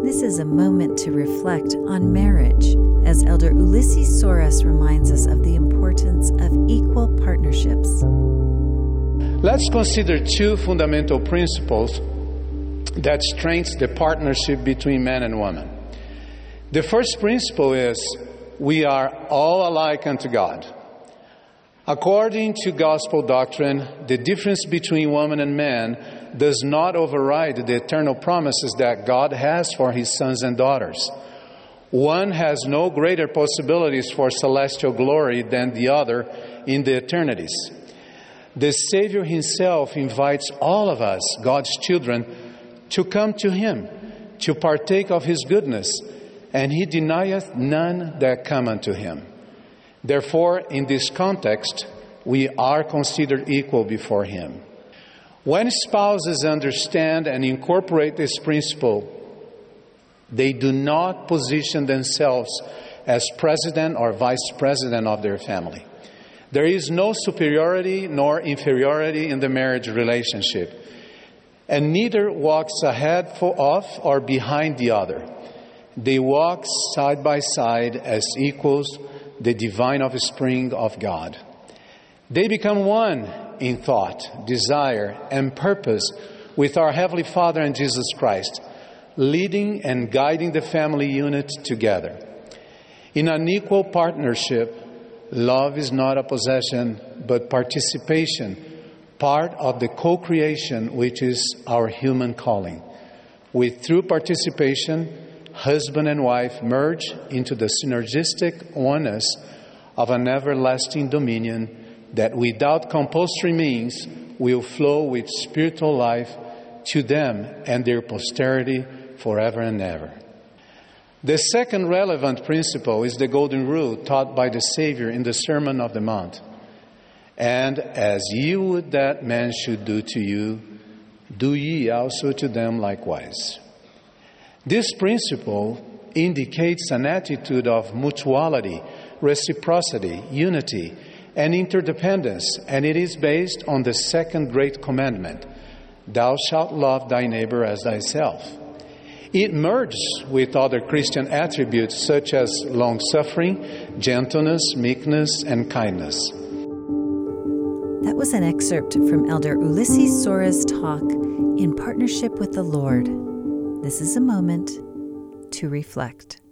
This is a moment to reflect on marriage as Elder Ulisses Soares reminds us of the importance of equal partnerships. Let's consider two fundamental principles that strengthen the partnership between man and woman. The first principle is we are all alike unto God. According to gospel doctrine, the difference between woman and man does not override the eternal promises that God has for His sons and daughters. One has no greater possibilities for celestial glory than the other in the eternities. The Savior Himself invites all of us, God's children, to come to Him, to partake of His goodness, and He denieth none that come unto Him. Therefore, in this context, we are considered equal before Him. When spouses understand and incorporate this principle, they do not position themselves as president or vice president of their family. There is no superiority nor inferiority in the marriage relationship, and neither walks ahead of or behind the other. They walk side by side as equals, the divine offspring of God. They become one in thought, desire, and purpose with our Heavenly Father and Jesus Christ, leading and guiding the family unit together. In an equal partnership, love is not a possession, but participation, part of the co-creation which is our human calling. Through participation, husband and wife merge into the synergistic oneness of an everlasting dominion that without compulsory means will flow with spiritual life to them and their posterity forever and ever. The second relevant principle is the golden rule taught by the Savior in the Sermon on the Mount. And as ye would that man should do to you, do ye also to them likewise. This principle indicates an attitude of mutuality, reciprocity, unity, and interdependence, and it is based on the second great commandment, thou shalt love thy neighbor as thyself. It merges with other Christian attributes such as long-suffering, gentleness, meekness, and kindness. That was an excerpt from Elder Ulisses Soares' talk, In Partnership with the Lord. This is a moment to reflect.